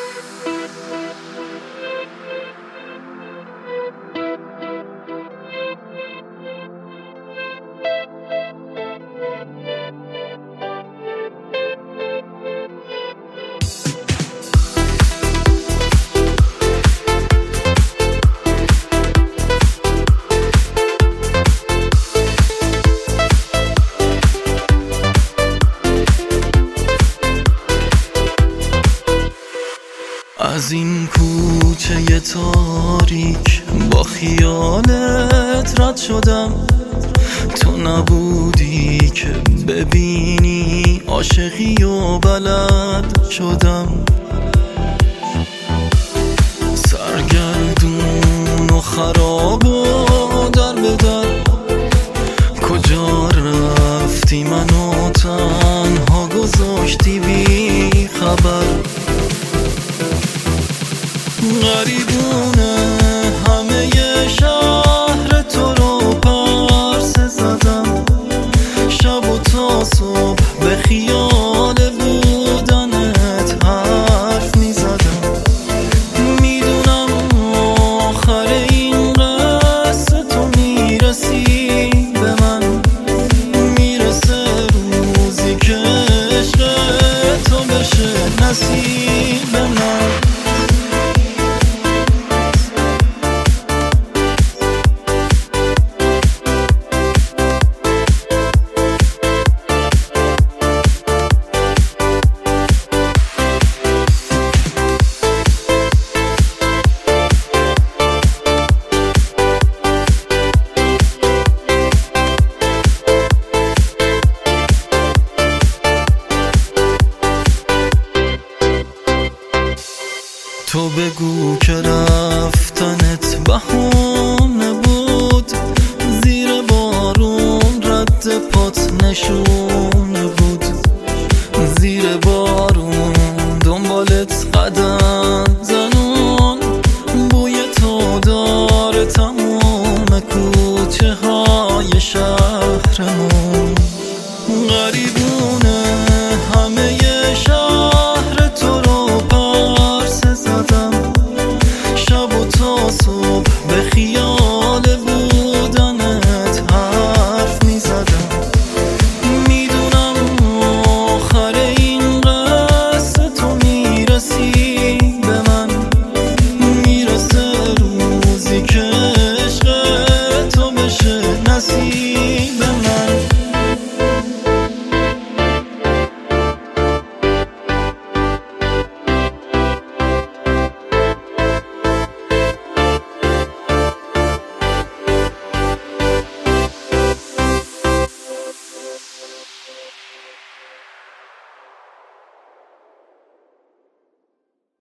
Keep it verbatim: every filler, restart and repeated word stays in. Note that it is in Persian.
از این کوچه تاریک با خیالت رد شدم، تو نبودی که ببینی عاشقی و بلد شدم. سرگردون و خراب و در به در، کجا رفتی منو تنها گذاشتی بی خبر. غریبونه همه شهر تو رو پرسه زدم، شب و تا صبح به خیال بودنت حرف می زدم. میدونم آخر این قصه تو میرسی به من، میرسه روزی که عشق تو بشه نصیب من. تو بگو که رفتنت بهونه بود، زیر بارون رد پات نشونه بود، زیر بارون